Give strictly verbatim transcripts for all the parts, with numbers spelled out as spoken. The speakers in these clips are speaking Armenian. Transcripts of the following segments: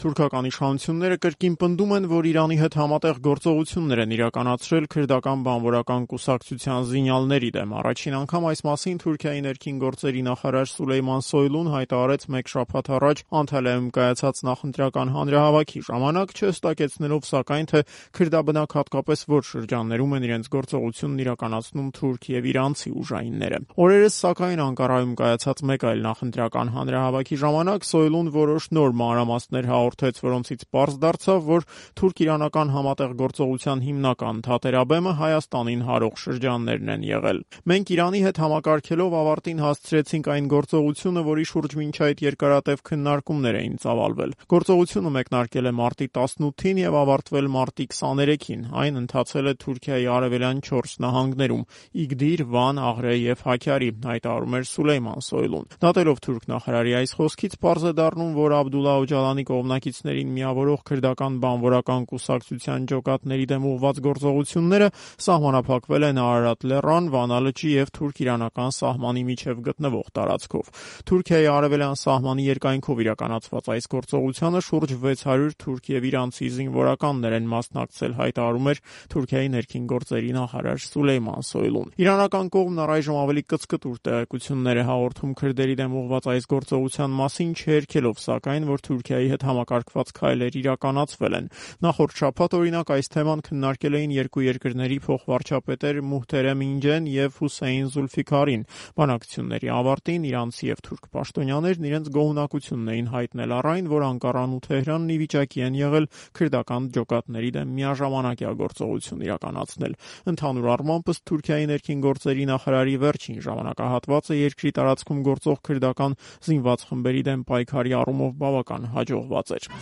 Թուրքական իշխանությունները կրկին պնդում են, որ Իրանի հետ համատեղ գործողություններ են իրականացրել քրդական բանվորական կուսակցության զինյալների դեմ։ Առաջին անգամ այս մասին Թուրքիայի ներքին գործերի նախարար Սուլեյման Սոյլուն հայտարարեց մեկ շաբաթ առաջ Անտալիայում կայացած նախընտրական հանրահավաքի ժամանակ, չհստակեցնելով սակայն, թե քրդաբնակ հատկապես որ շրջաններում են իրենց գործողությունն իրականացնում թուրք եւ իրանցի ուժայինները։ Օրերս սակայն Անկարայում կայացած մեկ այլ նախընտրական հանրահավաքի ժամանակ Սոյլուն որոշ նոր մանրամասներ հաղորդեց, որոնցից պարզ դարձավ, որ թուրք-իրանական համատեղ գործողության հիմնական թատերաբեմը Հայաստանին հարող շրջաններն են եղել։ Մենք Իրանի հետ համակարգելով ավարտին հասցրեցինք այն գործողությունը, որի շուրջ մինչ այդ երկարատև քննարկումներ էին ծավալվել։ Գործողությունը մեկնարկել է մարտի տասնութին եւ ավարտվել մարտի քսաներեքին։ Այն ընթացել է Թուրքիայի արևելյան չորս նահանգներում՝ Իգդիր, Վան, Աղրե եւ Հաքյարի, հայտարարում էր Սուլեյման Սոյլուն։ Դատելով թուրք նախարարի այս խոսքից պարզ է դառնում, որ Աբդուլլա Օջալանի կողմնակիցներին միավորող քրդական բանվորական կուսակցության ջոկատների դեմ ուղղված գործողությունները սահմանափակվել են Արարատ լեռան, Վանա լճի եւ թուրք-իրանական սահմանի միջև գտնվող տարածքով։ Թուրքիայի արևելյան սահմանի երկայնքով իրականացված այս գործողությանը շուրջ վեց հարյուր թուրք եւ իրանցի զինվորականներ են մասնակցել, հայտարարում էր Թուրքիայի ներքին գործերի նախարար Սուլեյման Սոյլուն։ Իրանական կողմն առայժմ ավելի կծկտուր տեղեկություններ է հաղորդում քրդերի դեմ ուղղված այս գործողության մասին, չհերքելով սակայն, որ Թուրքիայի հետ համակարգված քայլեր իրականացվել են։ Նախորդ շաբաթ օրինակ այս թեման քննարկել էին երկու երկրների փոխվարչապետեր Մուհթերեմ Ինջեն եւ Հուսեյն Զուլֆիքարին։ Բանակցությունների ավարտին իրանցի եւ թուրք պաշտոնյաներն իրենց գոհունակությունն էին հայտնել առ այն, որ Անկարան ու Թեհրանն ի վիճակի են եղել քրդական ջոկատների դեմ միաժամանակյա գործողություն իրականացնել։ Ընդհանուր առմամբ, ըստ Թուրքիայի ներքին գործերի նախարարի վերջին ժամանակահատվածը երկրի տարածքում գործող քրդական զինված խմբերի դեմ պայքարի առումով բավական հաջողված էր։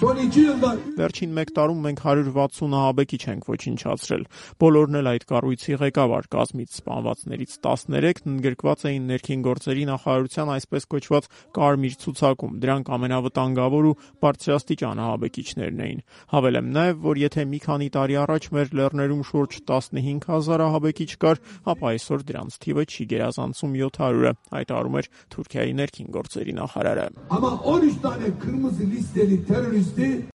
Վերջին մեկ տարում մենք հարյուր վաթսուն ահաբեկիչ ենք ոչնչացրել։ Բոլորն էլ այդ կառույցի ղեկավար կազմից սպանվածներից տասներեքն ընդգրկված էին ներքին գործերի նախարարության այսպես կոչված կարմիր ցուցակում։ Դրանք ամենավտանգավոր ու բարձրաստիճան ահաբեկիչներն էին։ Հավելեմ նաև, որ եթե մի քանի տարի առաջ մեր լեռներում շուրջ տասնհինգ հազար ահաբեկիչ կար, ապա այսօր դրանց թիվը չի գերազանցում յոթ հարյուրը, հայտարարում էր Թուրքիայի ներքին գործերի նախարարը։